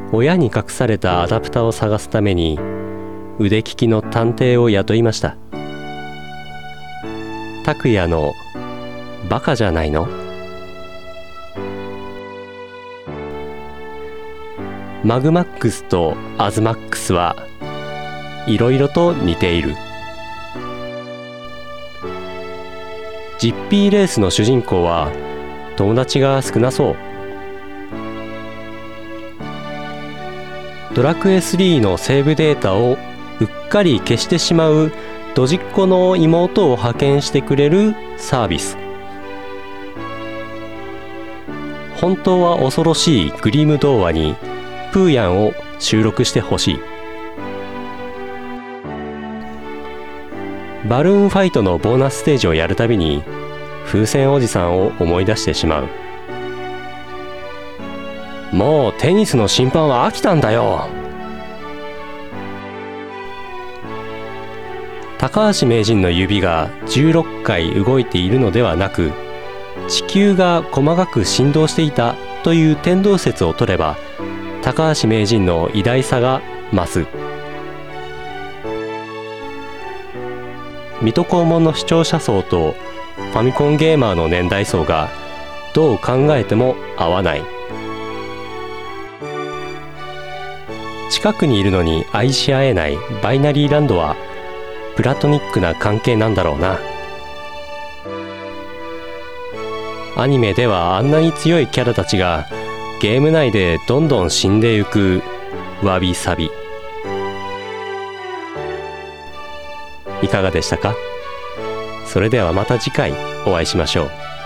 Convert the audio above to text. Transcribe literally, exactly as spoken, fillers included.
親に隠されたアダプタを探すために腕利きの探偵を雇いました。拓也のバカじゃないの？マグマックスとアズマックスはいろいろと似ている。ジッピーレースの主人公は友達が少なそう。ドラクエスリーのセーブデータをうっかり消してしまうドジっ子の妹を派遣してくれるサービス。本当は恐ろしいグリム童話にプーヤンを収録してほしい。バルーンファイトのボーナスステージをやるたびに風船おじさんを思い出してしまう。もうテニスの審判は飽きたんだよ。高橋名人の指がじゅうろっかい動いているのではなく、地球が細かく振動していたという天動説を取れば高橋名人の偉大さが増す。水戸黄門の視聴者層とファミコンゲーマーの年代層がどう考えても合わない。近くにいるのに愛し合えないバイナリーランドはプラトニックな関係なんだろうな。アニメではあんなに強いキャラたちがゲーム内でどんどん死んでゆくわびさび。いかがでしたか？それではまた次回お会いしましょう。